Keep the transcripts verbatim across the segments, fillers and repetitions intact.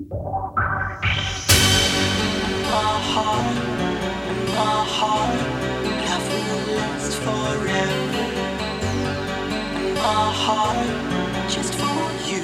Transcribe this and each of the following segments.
My heart, my heart, love will last forever. My heart, just for you.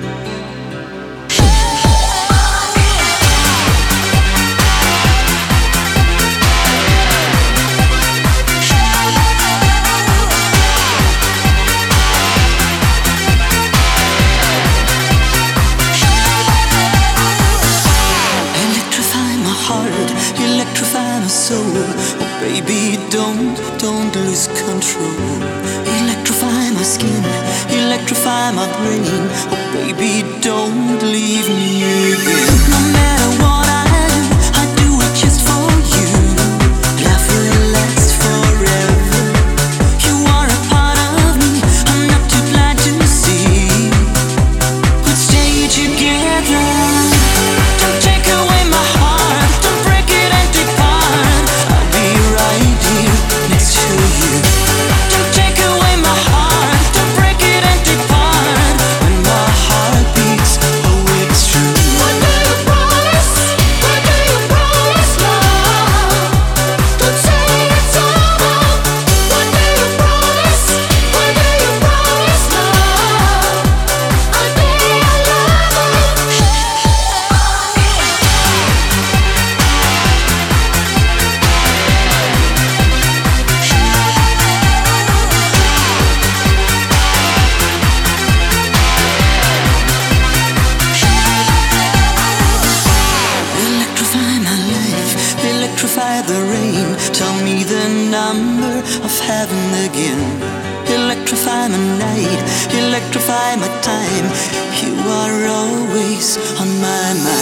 Electrify my soul. Oh baby, don't, don't lose control. Electrify my skin, electrify my brain. Oh baby, don't leave me again. No matter what I do, I do it just for you. Love will last forever. You are a part of me, I'm not too blind to see. Let's stay together. Don't take away my heart, don't break it and depart. I'll be right here next to you. Don't take away my heart, don't break it and depart. When my heart beats, oh it's true. What do you promise? What do you promise, love? Don't say it's over. What do you promise? What do you promise, love? I'll be your lover. Electrify my life, electrify the rain. Tell me the number of heaven again. Electrify my night, electrify my time. You are always on my mind.